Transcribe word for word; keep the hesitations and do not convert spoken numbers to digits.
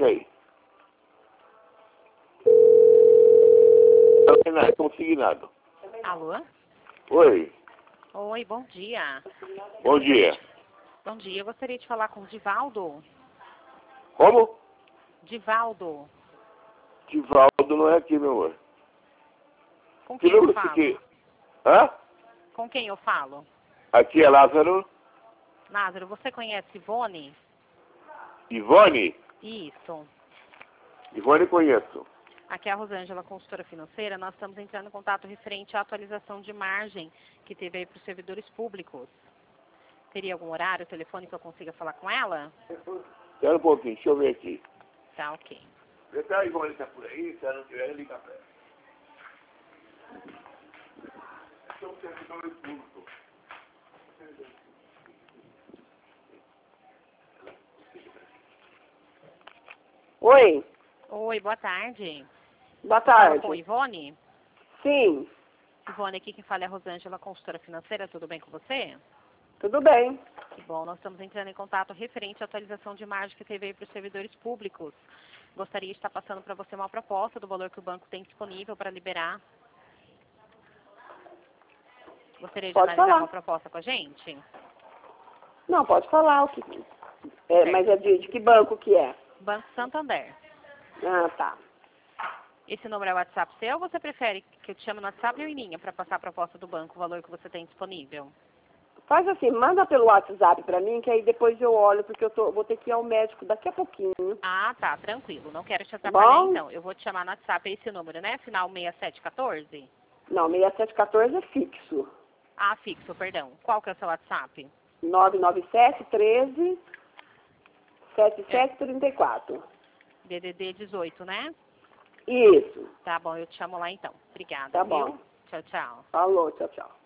aí. Não é consignado. Alô? Oi, Oi, bom dia. bom dia. Bom dia, eu gostaria de falar com o Divaldo. Como? Divaldo. Divaldo não é aqui, meu amor. Com Que quem eu número falo? que... Hã? Com quem eu falo? Aqui é Lázaro. Lázaro, você conhece Ivone? Ivone? Isso. Ivone conheço. Aqui é a Rosângela, consultora financeira. Nós estamos entrando em contato referente à atualização de margem que teve aí para os servidores públicos. Teria algum horário, telefone que eu consiga falar com ela? Espera um pouquinho, deixa eu ver aqui. Tá, ok. Vê se a Ivone está por aí, se ela não tiver, liga pra ela. São servidores públicos. Oi, Oi, boa tarde. boa Fala com tarde. Ivone? Sim, Ivone, aqui quem fala é a Rosângela, consultora financeira. Tudo bem com você? tudo bem. Que bom, nós estamos entrando em contato referente à atualização de margem que teve aí para os servidores públicos. Gostaria de estar passando para você uma proposta do valor que o banco tem disponível para liberar. Gostaria de Pode analisar falar. uma proposta com a gente? Não, pode falar o que. É, mas é de, de que banco que é? Banco Santander. Ah, tá. Esse número é o WhatsApp seu ou você prefere que eu te chame no WhatsApp ou em linha para passar a proposta do banco, o valor que você tem disponível? Faz assim, manda pelo WhatsApp pra mim, que aí depois eu olho, porque eu tô, vou ter que ir ao médico daqui a pouquinho. Ah, tá, tranquilo. Não quero te Tá atrapalhar bom? então. Eu vou te chamar no WhatsApp, é esse número, né? Final seis sete um quatro? Não, seis sete um quatro é fixo. Ah, fixo, perdão. Qual que é o seu WhatsApp? nove nove sete, treze, sete sete três quatro. D D D dezoito, né? Isso, Tá bom, eu te chamo lá então. Obrigada, tá viu? bom. Tchau, tchau. Falou, tchau, tchau.